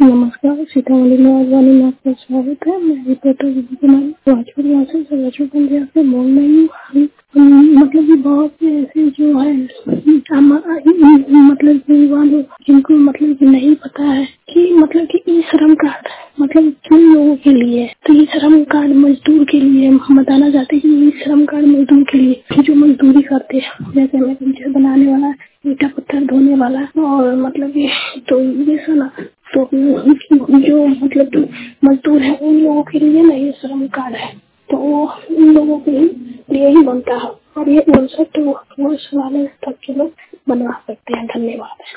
नमस्कार, सीतामढ़ी में आगवानी में आपका स्वागत है। मैं रिपोर्टर विधि कुमारी राजपुर वासी सदाशिव पंजाब से बोल रही हूँ। मतलब कि बहुत से ऐसे जो है मतलब कि युवा लोग जिनको मतलब कि नहीं पता है कि मतलब कि ई श्रम कार्ड मतलब किन लोगों के लिए है। तो ई श्रम कार्ड मजदूर के लिए हम बताना चाहते हैं कि ई श्रम कार्ड मजदूर के लिए जो मजदूरी करते हैं, जैसे हमें फर्नीचर बनाने वाला, ईटा पत्थर धोने वाला और मतलब कि तो ये सुना तो जो मतलब कि मजदूर है उन लोगों के लिए ना ये श्रम कार्ड है, तो वो उन लोगों के लिए ही बनता है और ये 59 वर्ष वाले तक के लोग बनवा सकते हैं। धन्यवाद।